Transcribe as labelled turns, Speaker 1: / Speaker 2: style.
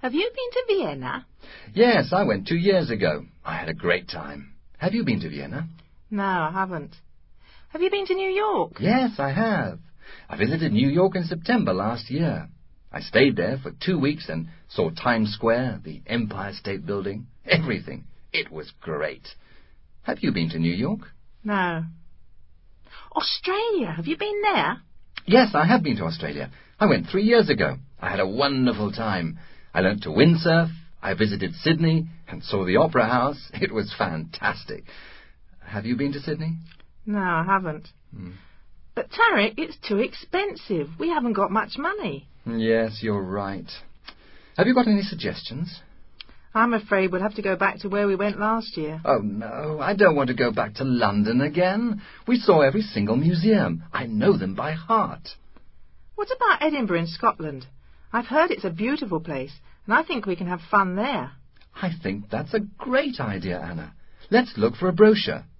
Speaker 1: Have you been to Vienna?
Speaker 2: Yes, I went 2 years ago. I had a great time. Have you been to Vienna?
Speaker 1: No, I haven't. Have you been to New York?
Speaker 2: Yes, I have. I visited New York in September last year. I stayed there for 2 weeks and saw Times Square, the Empire State Building, everything. It was great. Have you been to New York?
Speaker 1: No. Australia, have you been there?
Speaker 2: Yes, I have been to Australia. I went 3 years ago. I had a wonderful time. I learnt to windsurf, I visited Sydney and saw the Opera House. It was fantastic. Have you been to Sydney?
Speaker 1: No, I haven't. But Tarek, it's too expensive. We haven't got much money.
Speaker 2: Yes, you're right. Have you got any suggestions?
Speaker 1: I'm afraid we'll have to go back to where we went last year.
Speaker 2: Oh, no, I don't want to go back to London again. We saw every single museum. I know them by heart.
Speaker 1: What about Edinburgh in Scotland? I've heard it's a beautiful place, and I think we can have fun there.
Speaker 2: I think that's a great idea, Anna. Let's look for a brochure.